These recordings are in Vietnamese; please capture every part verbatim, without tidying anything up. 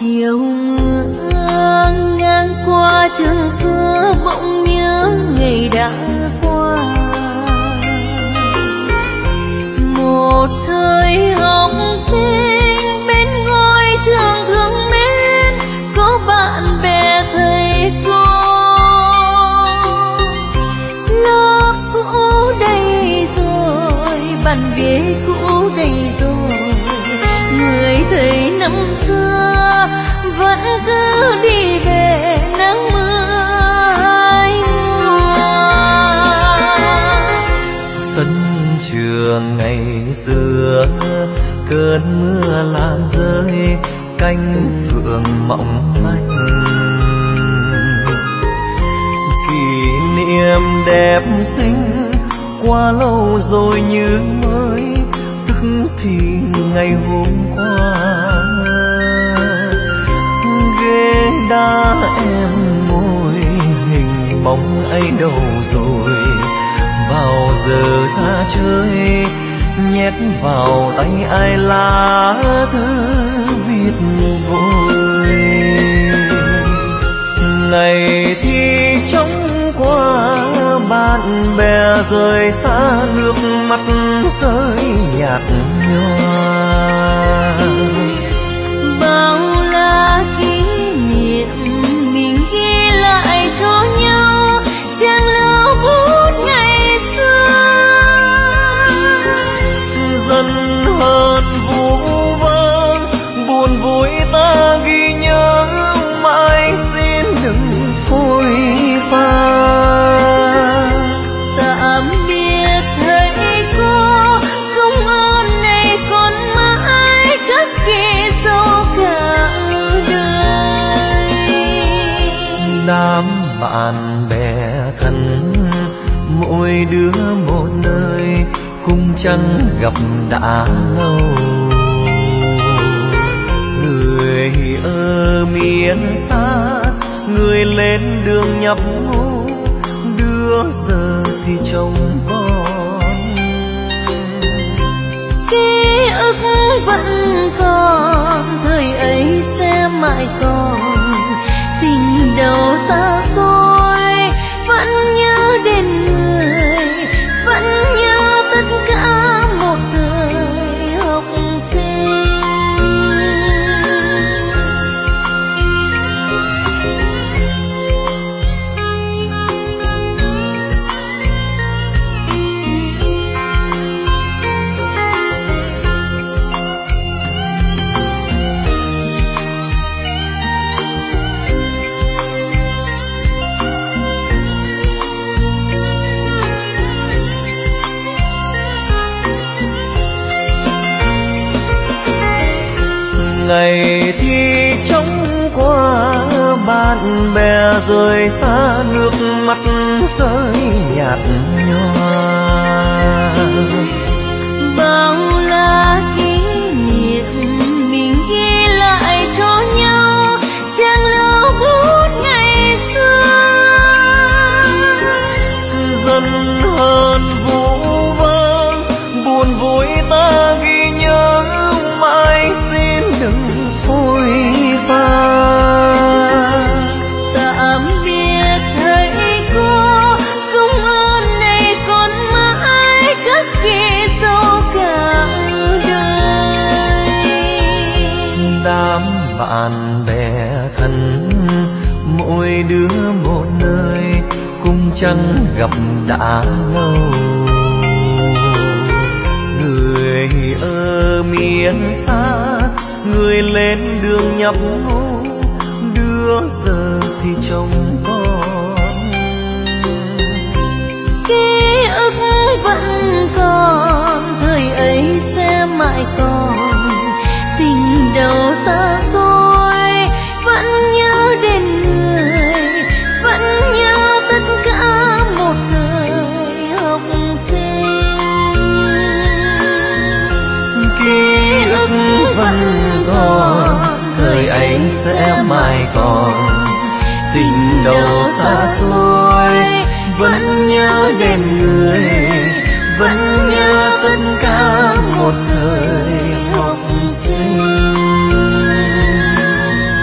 chiều mưa ngang qua trường xưa bỗng nhớ ngày đã qua. Một thời học sinh bên ngôi trường thương mến, có bạn bè thầy cô. Lớp cũ đây rồi, bàn ghế cũ đây rồi, người thầy năm xưa vẫn cứ đi về nắng mưa hai mùa. Sân trường ngày xưa cơn mưa làm rơi cánh phượng mỏng manh. Kỷ niệm đẹp xinh qua lâu rồi như mới, tức thì ngày hôm qua. Ghế đá em ngồi hình bóng ấy đâu rồi, vào giờ ra chơi nhét vào tay ai lá thư viết vội. Ngày thì trống qua bạn bè rời xa, nước mắt rơi nhạt nhòa. Bao la kỷ niệm mình ghi lại cho nhau, trang lưu bút ngày xưa. Dần hơn vu vơ buồn vui ta ghi nhớ, mãi xin đừng phôi pha. Tạm biệt thầy cô, công ơn này còn mãi khắc ghi sâu cả đời. Đám bạn bè thân mỗi đứa một nơi, cũng chẳng gặp đã lâu. Người ở miền xa, người lên đường nhập ngũ, đứa giờ thì trông con. Ký ức vẫn còn, thời ấy sẽ mãi còn. Tình đầu xa xôi vẫn nhớ đến người, vẫn nhớ tất cả một thời học sinh. Ngày thì trống qua bạn bè rời xa, nước mắt rơi nhạt nhòa. Bao la kỷ niệm mình ghi lại cho nhau, trang lưu bút ngày xưa. Dần hơn vu vơ buồn vui ta ghi nhớ, mãi xin đừng phôi pha. Tạm biệt thầy cô, công ơn này còn mãi khắc ghi sâu cả đời. Đám bạn bè thân mỗi đứa một nơi, cũng chẳng gặp đã lâu. Người ở miền xa, người lên đường nhập ngũ, đứa giờ thì trông con. Ký ức vẫn còn, thời ấy sẽ mãi còn. Tình đầu xa xôi vẫn nhớ đến người, vẫn nhớ tất cả một thời học sinh. Ký ức vẫn còn, thời ấy sẽ mãi còn. Tình đầu xa xôi vẫn nhớ đến người, vẫn nhớ tất cả một thời học sinh.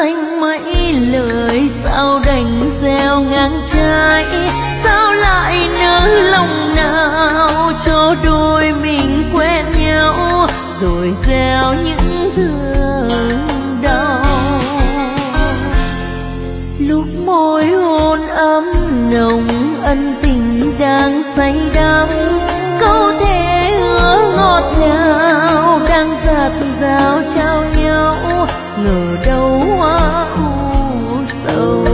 xanh mấy lời sao đành gieo ngang trái, sao lại nỡ lòng nào cho đôi mình quen nhau rồi gieo những thương đau. Lúc môi hôn ấm nồng ân tình đang say đắm, câu thề hứa ngọt ngào đang dạt dào trao nhau, ngờ đâu hoa u sầu.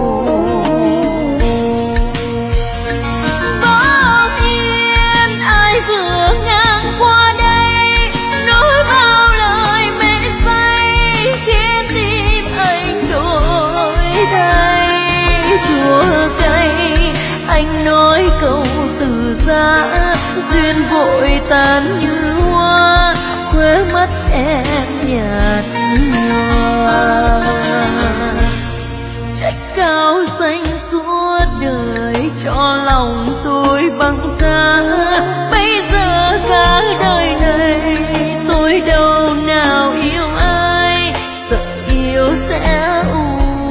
Bỗng nhiên ai vừa ngang qua đây nói bao lời mê say khiến tim anh đổi thay. Chua cay anh nói câu từ giã, duyên vội tan như hoa, khóe mắt em nhạt nhòa. Trách cao xanh suốt đời cho lòng tôi băng giá, bây giờ cả đời này tôi đâu nào yêu ai, sợ yêu sẽ u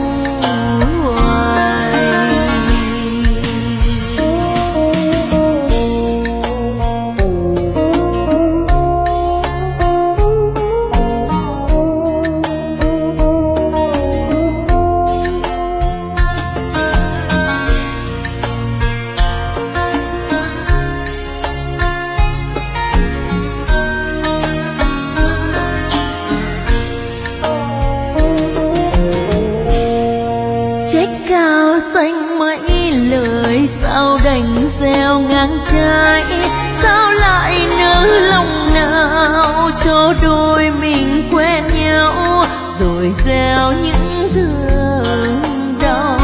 sao đành gieo ngang trái, sao lại nỡ lòng nào cho đôi mình quen nhau rồi gieo những thương đau.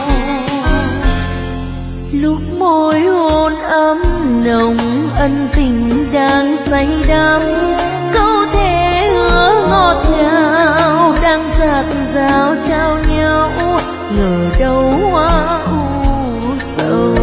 Lúc môi hôn ấm nồng ân tình đang say đắm, câu thề hứa ngọt ngào đang dạt dào trao nhau, ngờ đâu hoa u sầu.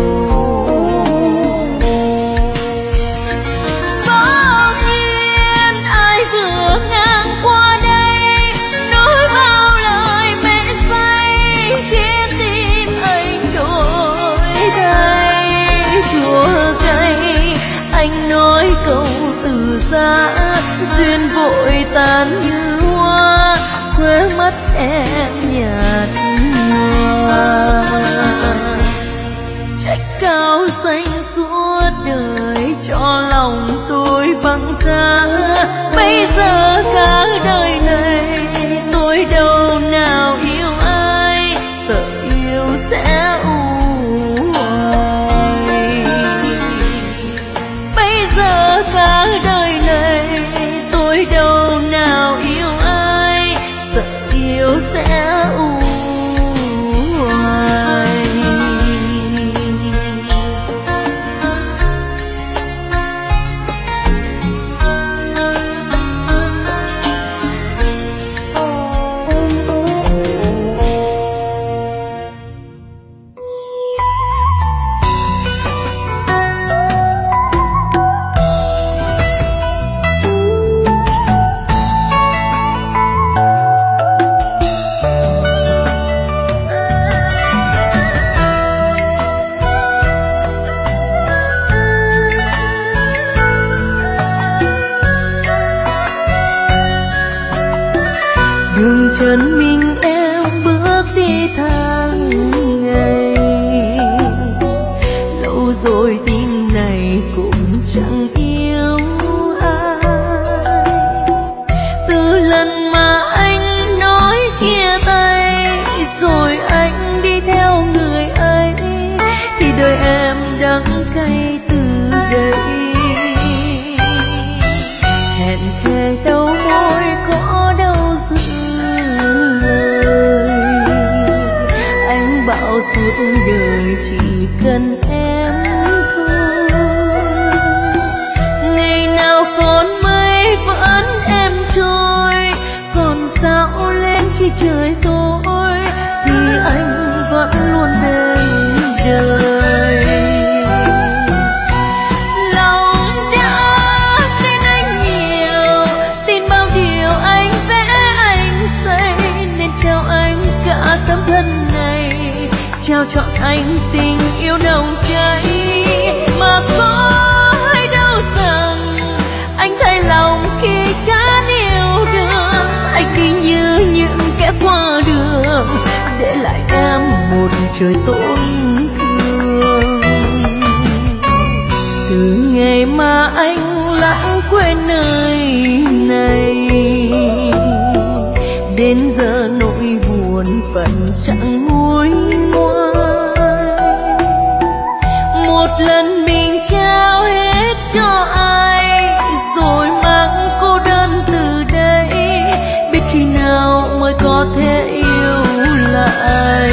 Bỗng nhiên ai vừa ngang qua đây nói bao lời mê say khiến tim anh đổi thay. Chua cay anh nói câu từ giã, duyên vội tan như hoa, khóe mắt em nhạt nhòa. Trách cao xanh suốt đời cho lòng tôi băng giá, bây giờ cả đời này tôi đâu nào yêu ai, sợ yêu sẽ u hoài. Bây giờ cả đời này tôi đâu nào yêu ai, sợ yêu sẽ u hoài. Đường chân mình em bước đi tháng ngày, lâu rồi tim này cũng chẳng yêu ai. Từ lần mà anh nói chia tay rồi anh đi theo người ấy, thì đời em đắng cay từ đây. Hẹn thề đau môi có đâu giữ bảo suốt đời chỉ cần em thôi. Ngày nào còn mây vẫn em trôi, còn sao lên khi trời tối thì anh vẫn luôn bên đời. Lòng đã tin anh nhiều, tin bao điều anh vẽ anh xây, nên trao cho anh tình yêu nồng cháy. Mà có ai đâu rằng anh thay lòng khi chán yêu đương. Anh đi như những kẻ qua đường, để lại em một trời tổn thương. Từ ngày mà anh lãng quên nơi này, đến giờ nỗi buồn phận chẳng nguôi ngoai. Một lần mình trao hết cho ai, rồi mang cô đơn từ đây. Biết khi nào mới có thể yêu lại.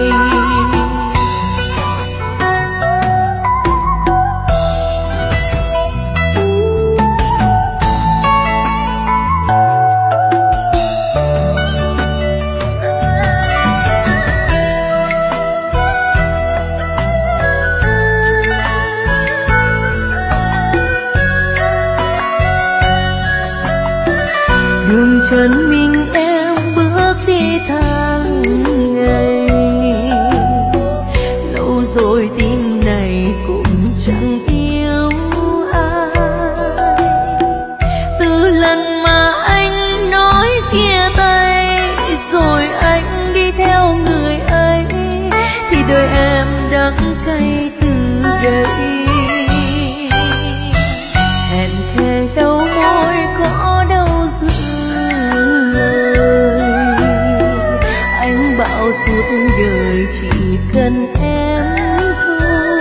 Đường chân mình em bước đi tháng ngày, lâu rồi tim này cũng chẳng yêu ai. Từ lần mà anh nói chia tay, rồi anh đi theo người ấy, thì đời em đắng cay từ đây. Hẹn thề đâu môi có đâu giữ lời, anh bảo suốt đời chỉ cần em thôi.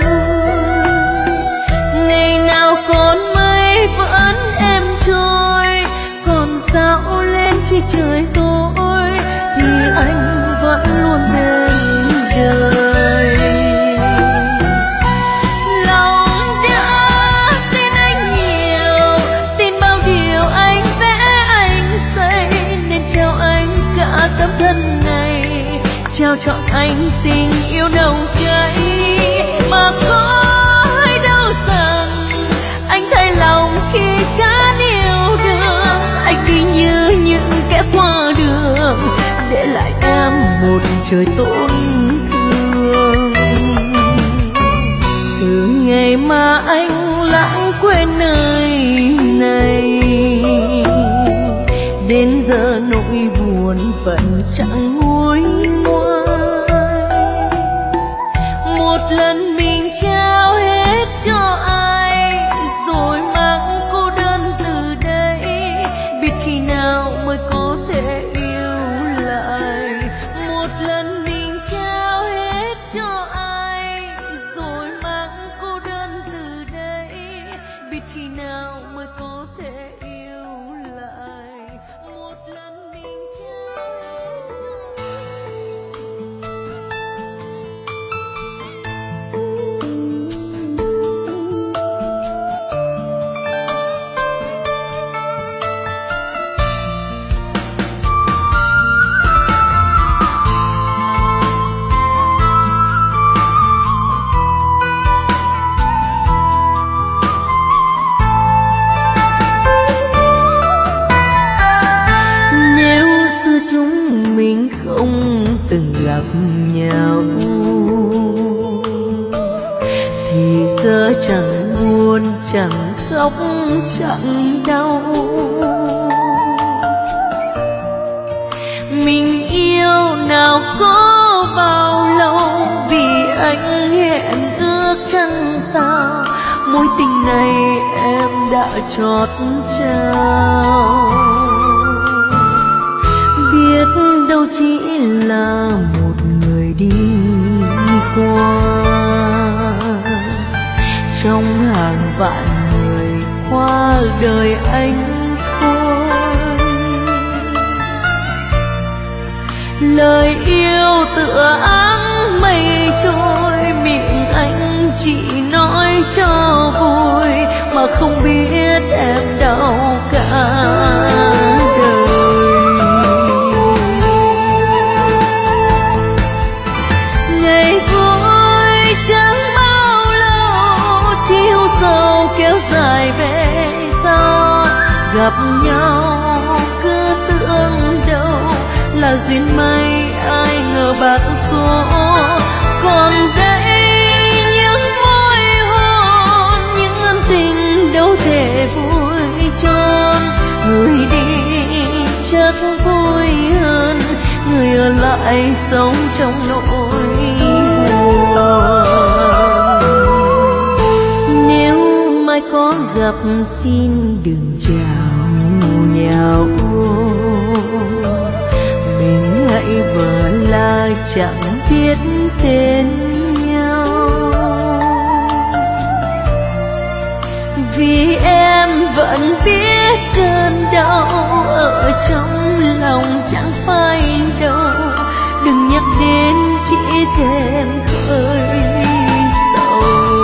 Ngày nào còn mây vẫn em trôi, còn sao lên khi trời tối, thì anh vẫn luôn bên đời. Tấm thân này trao cho anh tình yêu nồng cháy. Mà có ai đâu rằng anh thay lòng khi chán yêu đương. Anh đi như những kẻ qua đường, để lại em một trời tổn thương. Từ ngày mà anh lãng quên nơi này, đến giờ nỗi buồn phận chẳng nguôi ngoai. Một lần mình trao hết cho ai, rồi mang cô đơn từ đây. Biết khi nào mới có thể yêu lại. Một lần mình trao hết cho ai, rồi mang cô đơn từ đây. Biết khi nào mới có thể yêu lại. Một lần mình trao hết mình không từng gặp nhau, thì giờ chẳng buồn chẳng khóc chẳng đau. Mình yêu nào có bao lâu, vì anh hẹn ước chẳng sao. Mối tình này em đã chót trao, biết đâu chỉ là một người đi qua trong hàng vạn người qua đời anh thôi. Lời yêu tựa áng mây trôi, miệng anh chỉ nói cho vui, mà không biết em đau cả đời. Ngày vui chẳng bao lâu, chiều sâu kéo dài về sau. Gặp nhau cứ tưởng đâu là duyên may, ai ngờ bạc số còn đây những môi hôn, những ân tình đâu thể vui tròn. Người đi chắc vui hơn, người ở lại sống trong nỗi buồn. Nếu mai có gặp xin đừng chào nhau, mình hãy vờ là chẳng biết tên nhau. Vì em vẫn biết cơn đau ở trong lòng chẳng phai đâu, đừng nhắc đến chỉ thêm khơi sầu.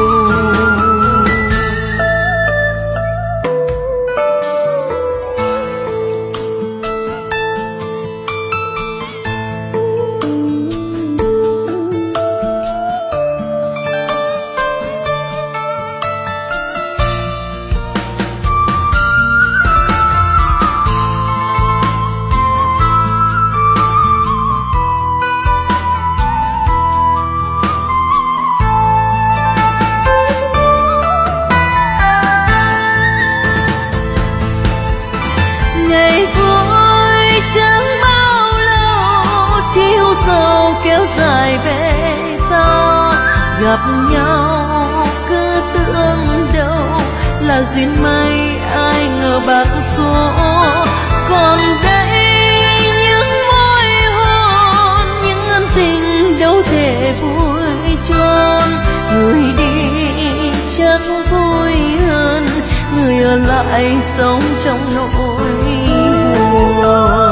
Kéo dài về sau, gặp nhau cứ tưởng đâu là duyên may, ai ngờ bạc số. Còn đây những môi hôn, những ân tình đâu thể vui tròn. Người đi chắc vui hơn, người ở lại sống trong nỗi buồn.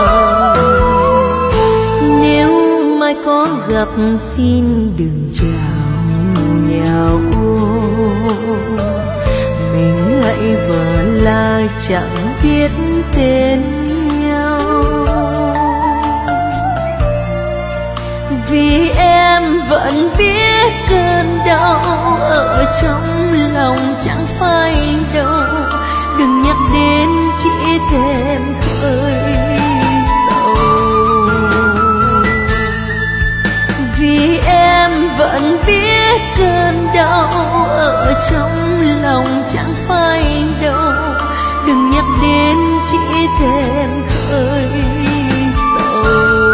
Có gặp xin đừng chào nhau, mình hãy vờ là chẳng biết tên nhau. Vì em vẫn biết cơn đau ở trong lòng chẳng phai đâu, đừng nhắc đến chỉ thêm khơi sầu. Vì em vẫn biết cơn đau ở trong lòng chẳng phai đâu, đừng nhắc đến chỉ thêm khơi sầu.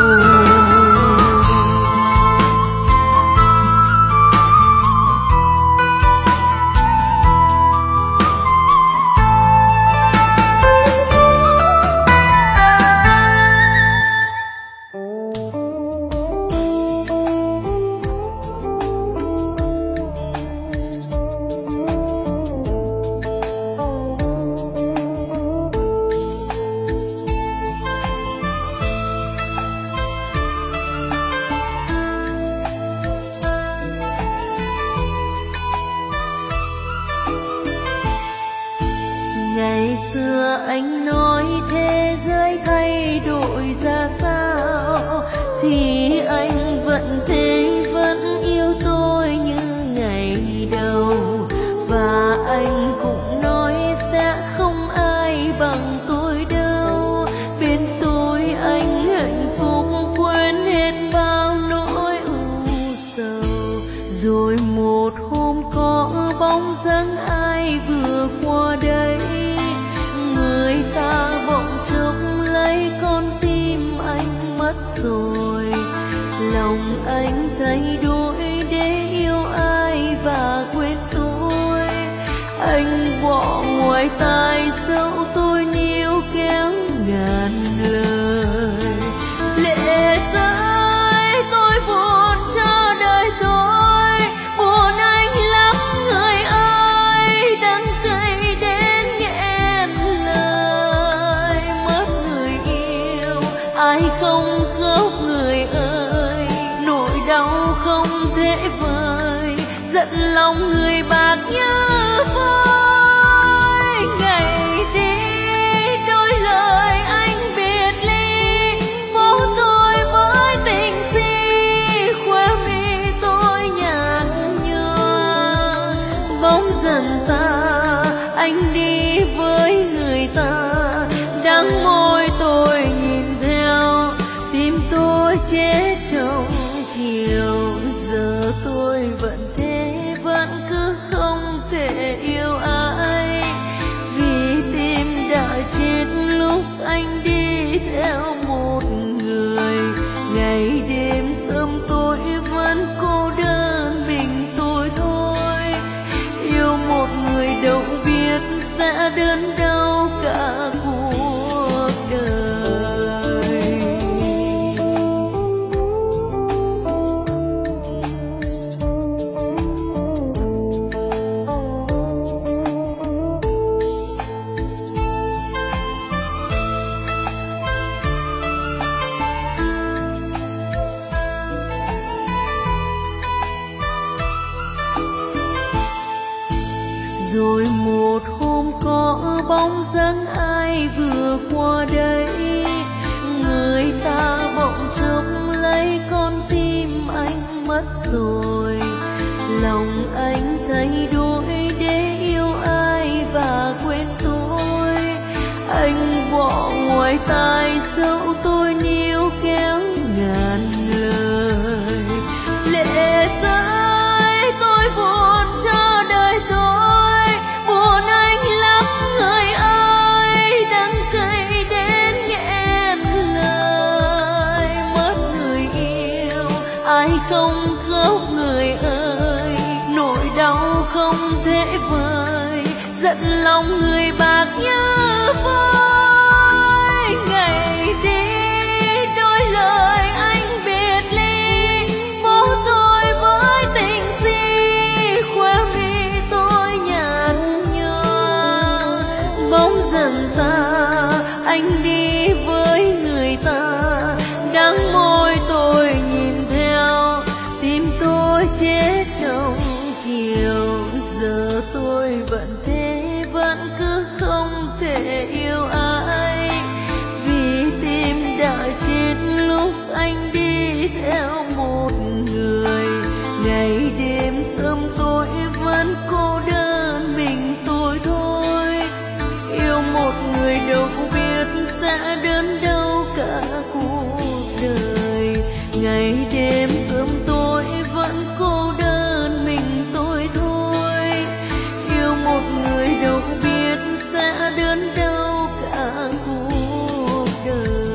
Ngày xưa anh nói thế giới thay đổi ra sao, thì anh vẫn thế, vẫn yêu tôi như ngày đầu. Và anh cũng nói sẽ không ai bằng tôi đâu, bên tôi anh hạnh phúc quên hết bao nỗi u sầu. Rồi một hôm có bóng dáng ai vừa qua đây, người ta bỗng chốc lấy con tim anh mất rồi. Lòng anh thay đổi để yêu ai và quên tôi. Anh bỏ ngoài tai sâu tôi níu kéo ngàn lời. Lệ rơi tôi buồn cho đời tôi, buồn anh lắm người ơi, đắng cay đến nghẹn lời. Mất người yêu ai không khóc người ơi, nỗi đau không thể vơi, giận lòng người bạc như vơi. Ngày đi đôi lời anh biệt ly, vô tôi với tình si, khoe mi tôi nhạt nhòa. Bóng dần xa anh đi với người ta, đắng môi tôi nhìn theo, tim tôi chết trong chiều giờ. anh đi theo một người. Ngày đêm sớm tối vẫn cô đơn mình tôi thôi. Yêu một người đâu biết sẽ đớn đau cả cuộc đời. Rồi một hôm có bóng dáng ai vừa qua đây, người ta bỗng chốc lấy con tim anh mất rồi. Lòng anh thay đổi để yêu ai và quên tôi. Anh bỏ ngoài tai dẫu tôi níu kéo ngàn lời. Lệ rơi tôi buồn cho đời tôi, buồn anh lắm người ơi, đắng cay đến nghẹn lời. Mất người yêu ai không khóc người ơi, nỗi đau không thể vơi, giận lòng người bạc như vơi. Ngày đi đôi lời anh biệt ly, bố tôi với tình si, khoe mi tôi nhạt nhòa. Bóng dần xa anh đi với người ta, đắng môi tôi nhìn theo, tim tôi chết trong chiều. Giờ tôi vẫn thế, vẫn cứ không thể yêu ai, vì tim đã chết lúc anh đi theo một người. Ngày đêm sớm tối vẫn cô đơn mình tôi thôi. Yêu một người đâu biết sẽ đớn đau cả cuộc đời. Ngày đêm sớm tối vẫn cô đơn mình tôi thôi. Yêu một người đâu biết sẽ đớn đau cả cuộc đời.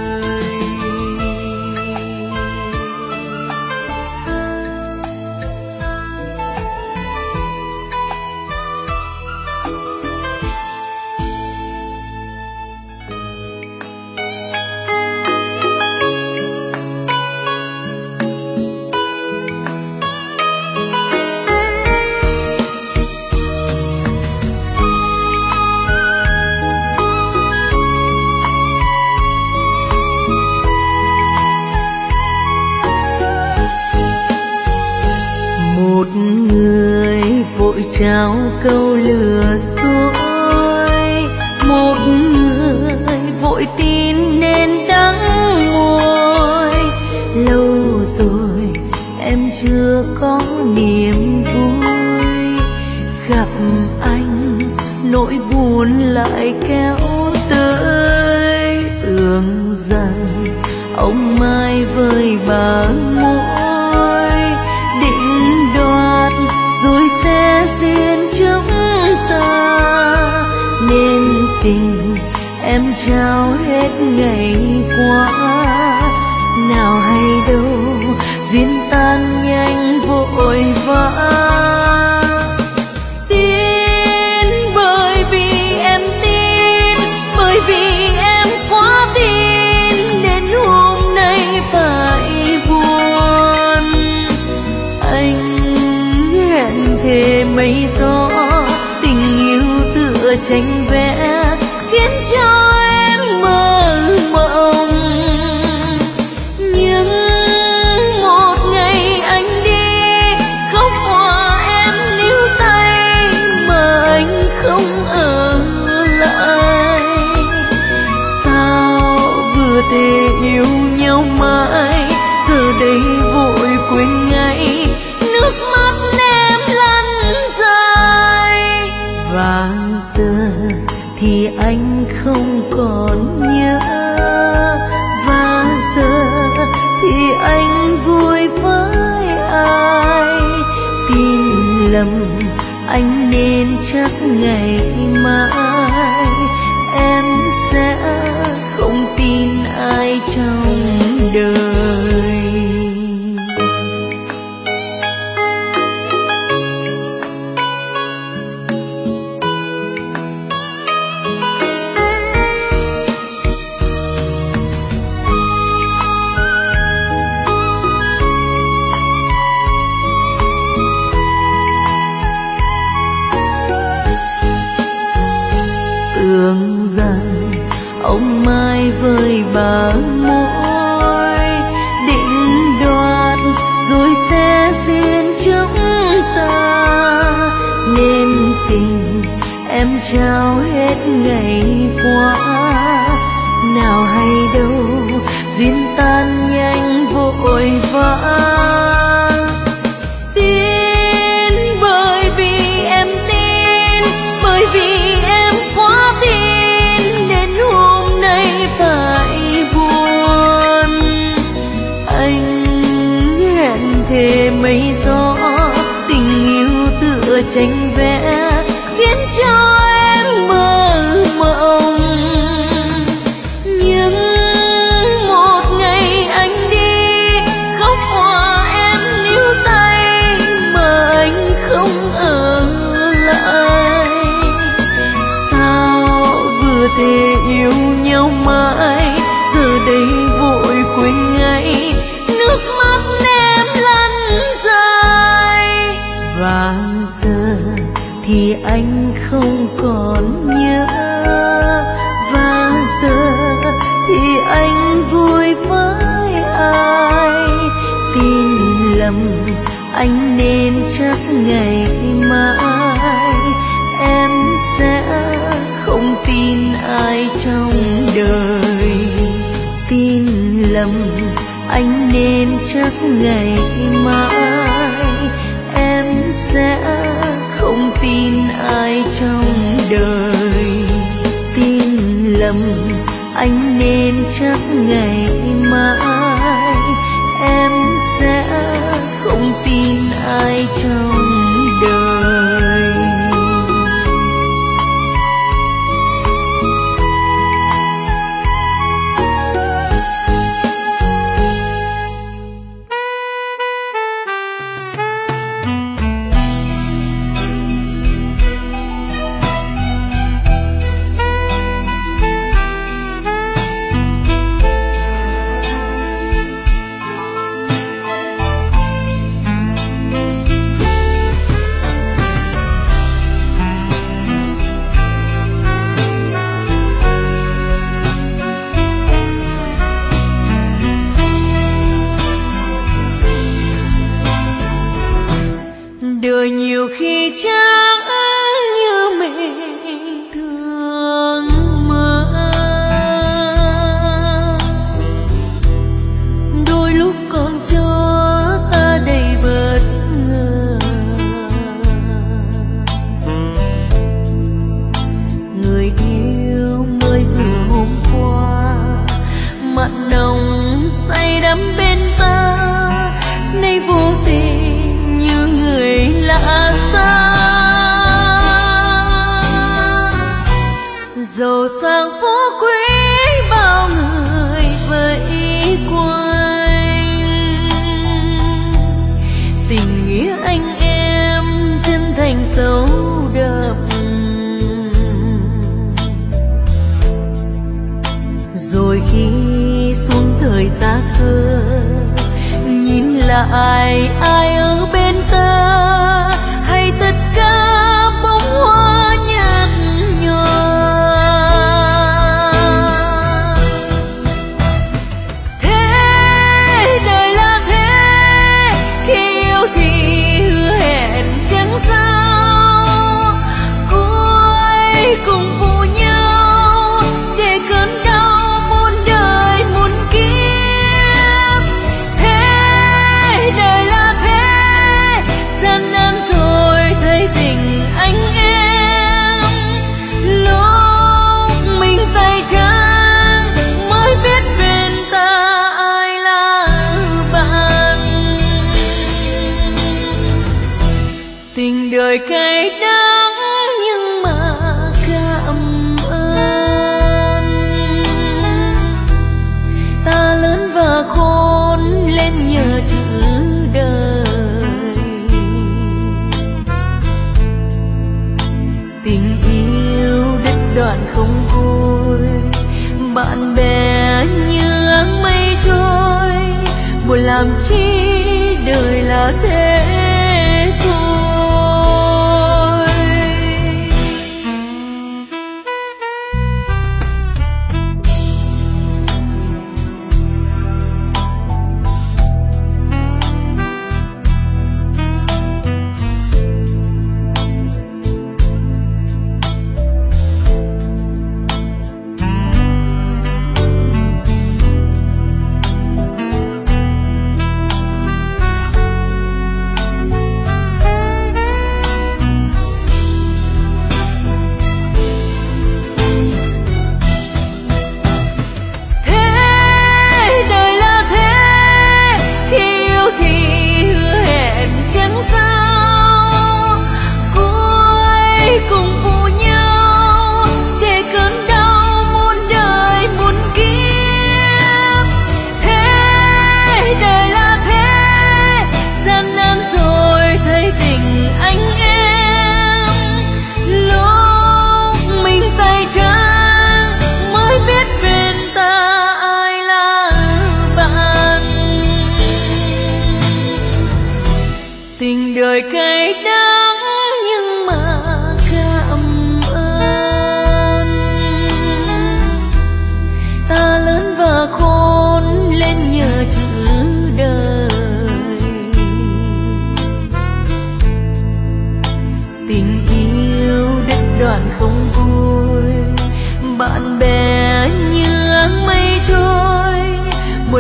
Một người vội trao câu lừa dối, một người vội tin nên đắng môi. Lâu rồi em chưa có niềm vui, gặp anh nỗi buồn lại kéo tới. Tưởng rằng ông mai với bà mối định đoạt rồi sẽ duyên chúng ta, nên tình em trao hết ngày qua. Nào hay đâu duyên tan nhanh vội vã. Tin bởi vì em tin, bởi vì em quá tin nên hôm nay phải buồn. Anh hẹn thề mây gió, tình yêu tựa tranh vẽ khiến cho em mơ mộng. Nhưng một ngày anh đi không hòa em níu tay, mà anh không ở lại. Sao vừa thề yêu nhau mãi, giờ đây vội quên ngay, nước mắt em lăn dài. Và giờ thì anh không còn nhớ, và giờ thì anh vui với ai. Tin lầm anh nên chắc ngày mai em sẽ hôn mai với bờ môi định đoạt rồi sẽ xin chúng ta, nên tình em trao hết ngày qua, nào hay đâu duyên tan nhanh vội vã. Tin bởi vì em tin, bởi vì em quá tin đến hôm nay phải buồn. Anh hẹn thề mây gió, tình yêu tựa tranh vẽ khiến cho em mơ mộng. Nhưng một ngày anh đi khóc hòa em níu tay mà anh không ở lại. Sao vừa thề yêu nhau mãi giờ đây vội quên ngay, nước mắt em lăn dài. Và giờ thì anh không còn nhớ, và giờ thì anh vui với ai. Tin lầm anh nên chắc ngày mai em sẽ không tin ai trong đời. Tin lầm anh nên chắc ngày mai em sẽ không tin ai trong đời. Tin lầm anh nên chắc ngày mai em sẽ không tin ai trong đời. Đời nhiều khi chẳng như mình thường mơ, đôi lúc còn cho ta đầy bất ngờ. Người yêu mới vừa hôm qua mặn nồng say đắm bên ta, nay vô tình như người lạ xa. Giàu sang phú quý bao người vây quanh, tình nghĩa anh em chân thành sâu đậm. Rồi khi xuống thời giá thơ, nhìn lại ai ở bên ta, hay tất cả bông hoa nhạt nhòa. Thế đời là thế, khi yêu thì hứa hẹn chẳng sao, cuối cùng phụ nhau để cơn đau muôn đời muôn kiếp. Thế đời là thế, gian nan rồi thấy tình anh em. Lúc mình tay trắng mới biết bên ta ai là bạn. Tình đời cay đắng nhưng mà cảm ơn, ta lớn và khôn lên nhờ chữ đời. Tình yêu đứt đoạn không vui, bạn bè như áng mây trôi, buồn làm chi đời là thế thôi.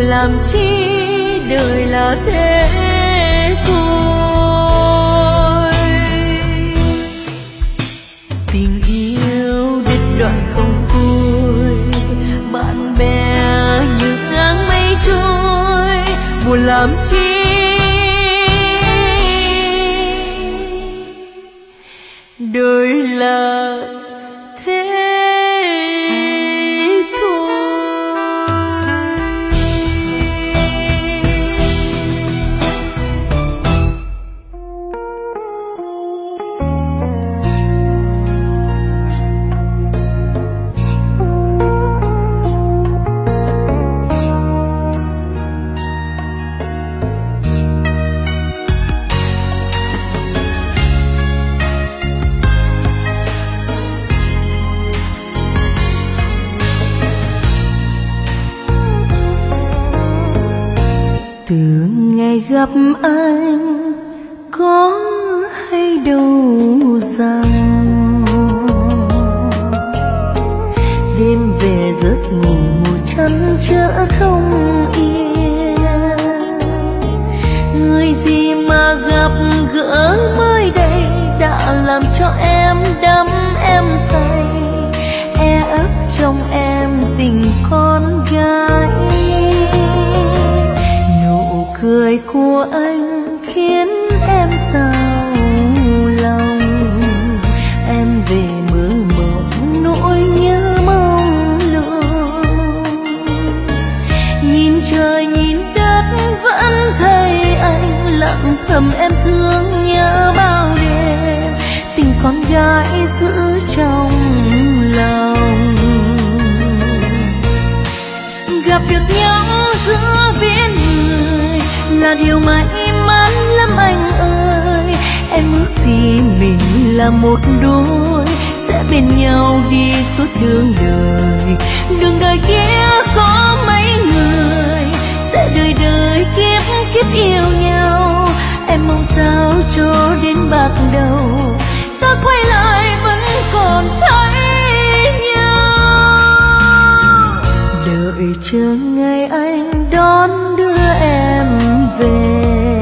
làm chi đời là thế thôi. Tình yêu đứt đoạn không vui, bạn bè như áng mây trôi, buồn làm chi đời là thế thôi. Từ ngày gặp anh có hay đâu rằng đêm về giấc ngủ chăn chở không yên. Người gì mà gặp gỡ mới đây đã làm cho em đắm em say, e ấp trong em tình con gái. Cười của anh khiến em sao lòng, em về mơ mộng nỗi nhớ mong lung. Nhìn trời nhìn đất vẫn thấy anh, lặng thầm em thương nhớ bao đêm, tình con gái giữ trong lòng. Gặp được nhau giữa biển người là điều may mắn lắm anh ơi. Em ước gì mình là một đôi, sẽ bên nhau đi suốt đường đời. Đường đời kia có mấy người, sẽ đời đời kiếp kiếp yêu nhau. Em mong sao cho đến bạc đầu, ta quay lại vẫn còn thấy nhau. Đợi chờ ngày anh đón đưa em về,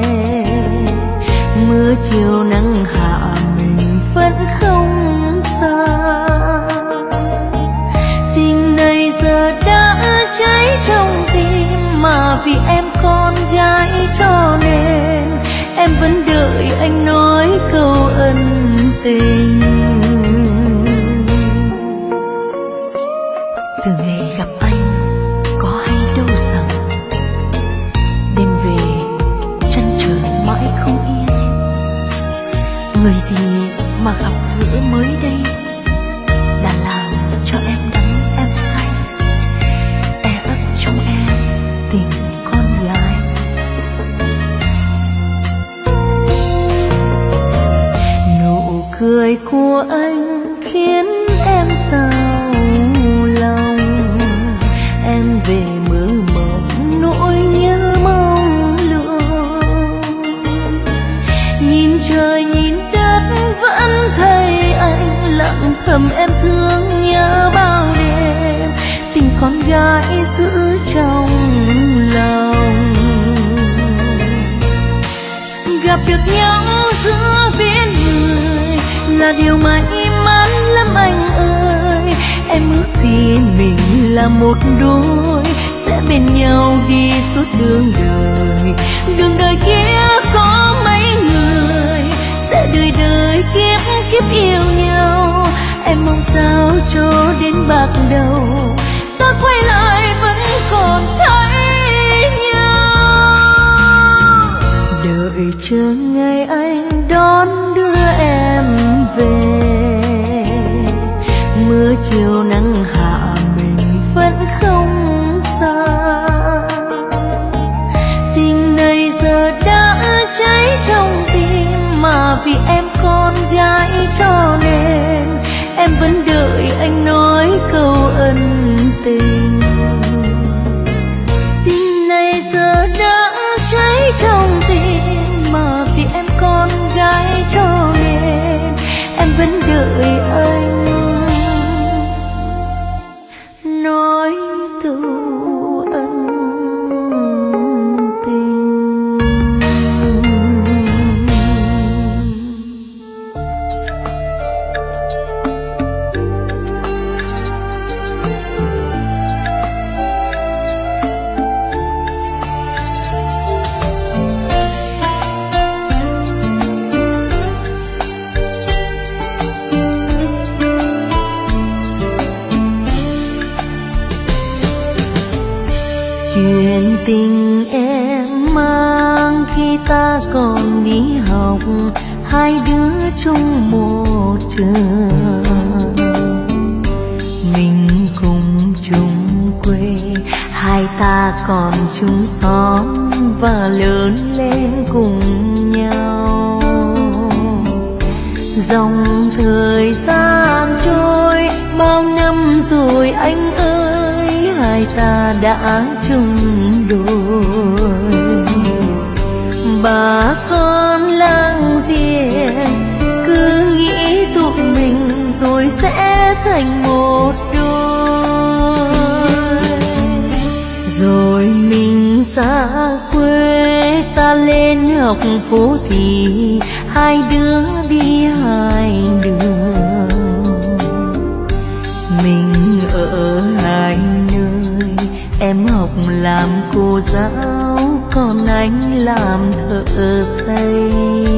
mưa chiều nắng hạ mình vẫn không xa. Tình này giờ đã cháy trong tim, mà vì em con gái cho nên em vẫn đợi anh nói câu ân tình. Từ ngày gặp anh có hay đâu rằng đêm về chân trời mãi không yên. Người gì mà gặp gỡ mới đây đã làm cho em đắm em say, e ấp trong em tình con gái. Nụ cười của anh khiến em sao lòng, em về mơ mộng nỗi nhớ mong lung. Nhìn trời nhìn đất vẫn thấy anh, lặng thầm em thương nhớ bao đêm, tình con gái giữ trong lòng. Gặp được nhau giữa biển người là điều may mắn lắm anh ơi. Em ước gì mình là một đôi, sẽ bên nhau đi suốt đường đời. Đường đời kia có mấy người, sẽ đời đời kiếp kiếp yêu nhau. Em mong sao cho đến bạc đầu, ta quay lại vẫn còn thấy nhau. Đợi chờ ngày anh đón đưa em về, mưa chiều nắng hạ mình vẫn không xa. Tình này giờ đã cháy trong tim, mà vì em con gái cho nên em vẫn đợi anh nói câu ân tình. Tình này giờ đã cháy trong tim, mà vì em con gái cho nên em vẫn đợi anh nói câu ân chuyện tình em mang khi ta còn đi học, hai đứa chung một trường, mình cùng chung quê, hai ta còn chung xóm và lớn lên cùng nhau. Dòng thời gian trôi bao năm rồi anh ơi, hai ta đã chung đôi. Bà con láng giềng cứ nghĩ tụi mình rồi sẽ thành một đôi. Rồi mình xa quê ta lên học phố thì hai đứa đi hai đường. Mình ở hai nơi, em học làm cô giáo, còn anh làm thợ xây.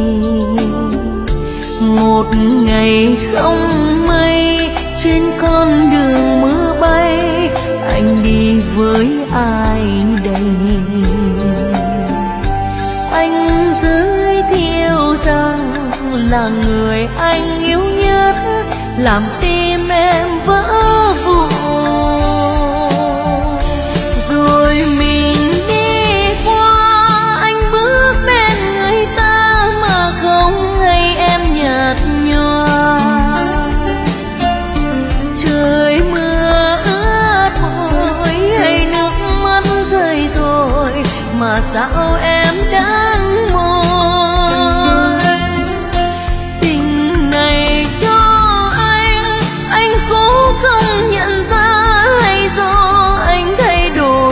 Một ngày không mây trên con đường mưa bay, anh đi với ai đây? Anh giới thiệu rằng là người anh yêu nhất, làm tim em vỡ vụn. Rồi mình đi qua, anh bước bên người ta mà không hay em nhạt nhòa. Trời mưa ướt môi hay nước mắt rơi rồi mà sao em đang môi. Tình này cho anh, anh cố không nhận ra hay do anh thay đổi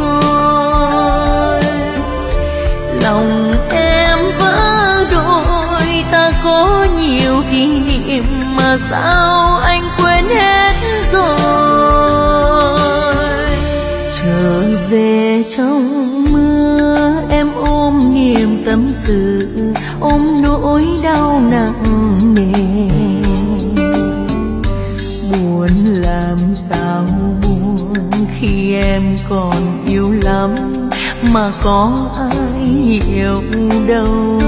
rồi. Lòng em vỡ đôi, ta có nhiều kỷ niệm mà sao anh quên hết rồi. Trở về trong mưa em ôm niềm tâm sự, ôm nỗi đau nặng nề. Buồn làm sao buồn khi em còn yêu lắm mà có ai hiểu đâu.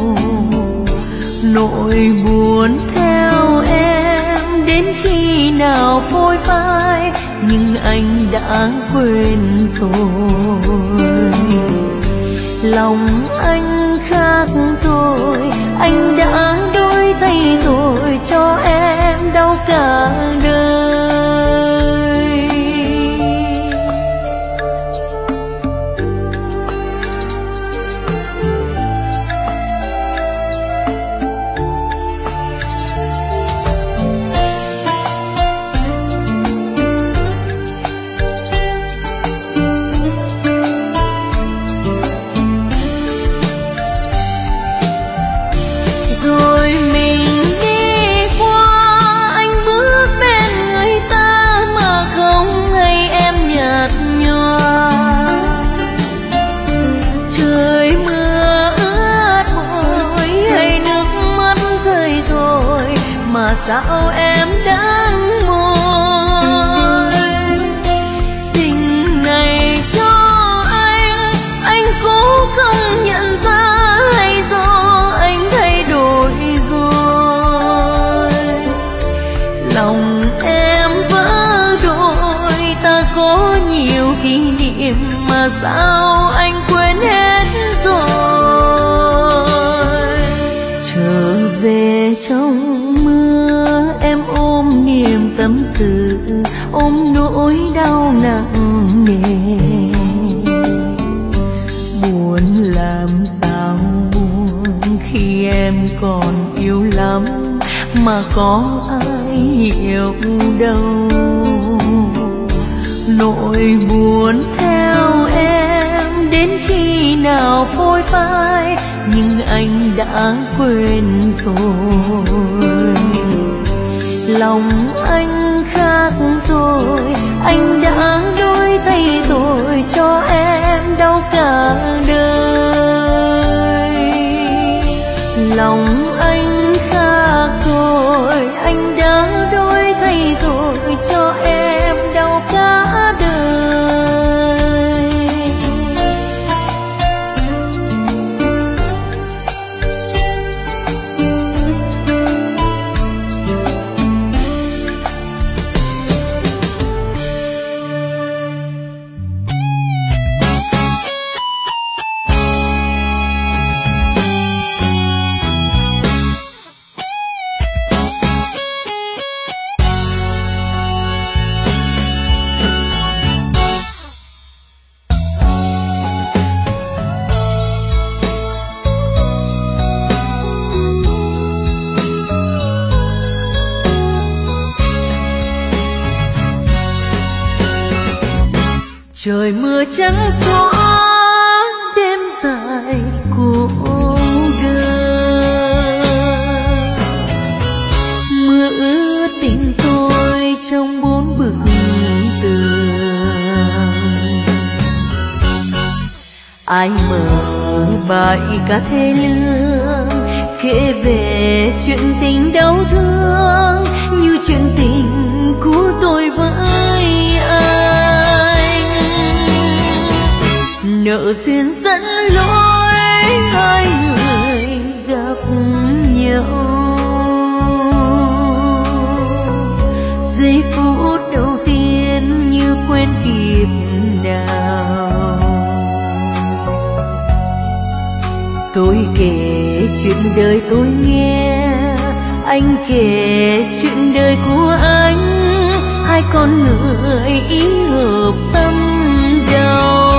Nỗi buồn theo em đến khi nào phôi phai, nhưng anh đã quên rồi. Lòng anh khác rồi, anh đã đôi tay rồi cho em đau cả đời. Sao em đang môi. Tình này cho anh, anh cố không nhận ra hay do anh thay đổi rồi. Lòng em vỡ đôi, ta có nhiều kỷ niệm mà sao anh quên hết rồi. Trở về trong em ôm niềm tâm sự, ôm nỗi đau nặng nề. Buồn làm sao buồn khi em còn yêu lắm mà có ai hiểu đâu. Nỗi buồn theo em đến khi nào phôi phai, nhưng anh đã quên rồi. Lòng anh khác rồi, anh đã đôi tay rồi cho em đau cả đời. Lòng anh khác rồi, anh đã đôi tay rồi cho em đau cả đời. Trời mưa trắng xóa đêm dài cô đơn, mưa ướt tình tôi trong bốn bức tường. Ai mở bài ca thê lương kể về chuyện tình đau thương, như chuyện tình của tôi với anh. Nợ duyên dẫn lối hai người gặp nhau, giây phút đầu tiên như quen kịp nào. Tôi kể chuyện đời tôi nghe, anh kể chuyện đời của anh, hai con người ý hợp tâm đầu.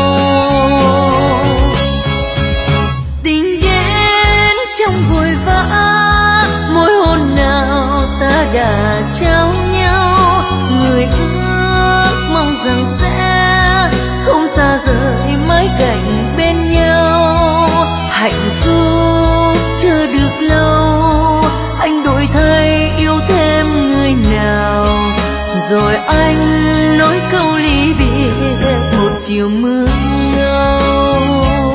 Tình đến trong vội vã, môi hôn nào ta đã trao nhau, người ước mong rằng sẽ không xa rời mãi cạnh bên nhau. Hạnh phúc chưa được lâu, anh đổi thay yêu thêm người nào, rồi anh nói câu ly biệt một chiều mưa ngâu.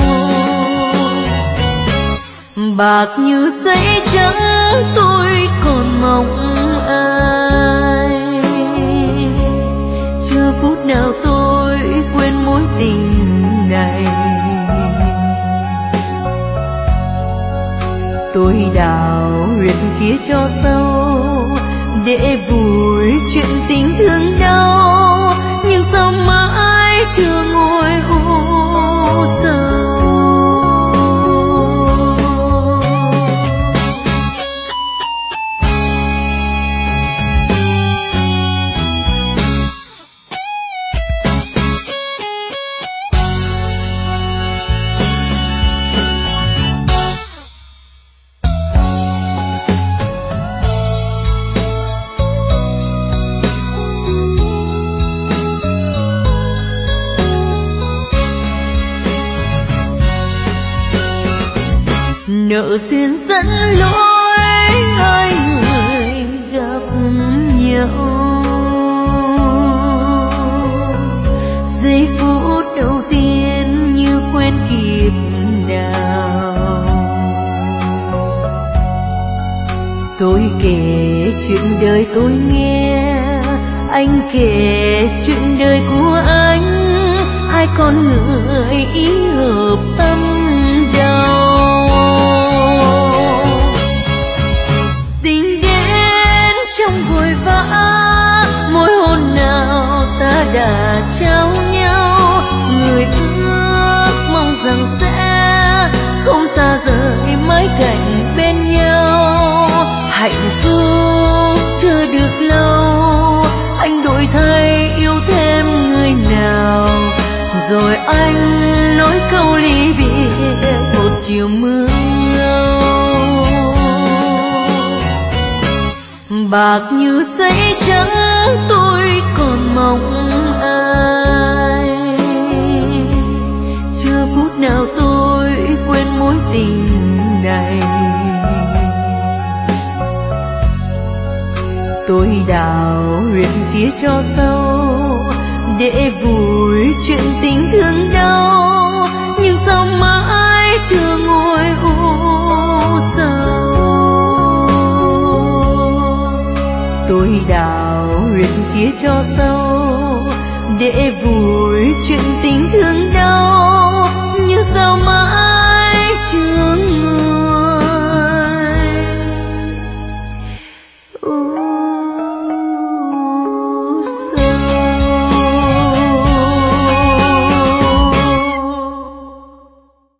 Bạc như giấy trắng tôi còn mong ai, chưa phút nào tôi quên mối tình này. Tôi đào huyệt kia cho sâu để vùi chuyện tình thương đau, nhưng sao mãi chưa ngồi u sầu. Nợ duyên dẫn lối hai người gặp nhau, giây phút đầu tiên như quen kịp nào. Tôi kể chuyện đời tôi nghe, anh kể chuyện đời của anh, hai con người ý hợp tâm đầu. Tình đến trong vội vã, môi hôn nào ta đã trao nhau, người ước mong rằng sẽ không xa rời mãi cạnh bên nhau. Hạnh phúc chưa được lâu, anh đổi thay yêu thêm người nào, rồi anh nói câu ly biệt một chiều mưa ngâu. Bạc như giấy trắng tôi còn mong ai, chưa phút nào tôi quên mối tình này. Tôi đào huyệt kia cho sâu để vùi chuyện tình thương đau, nhưng sao mãi chưa ngồi u sầu. Tôi đào huyệt kia cho sâu để vùi chuyện tình thương đau, nhưng sao mãi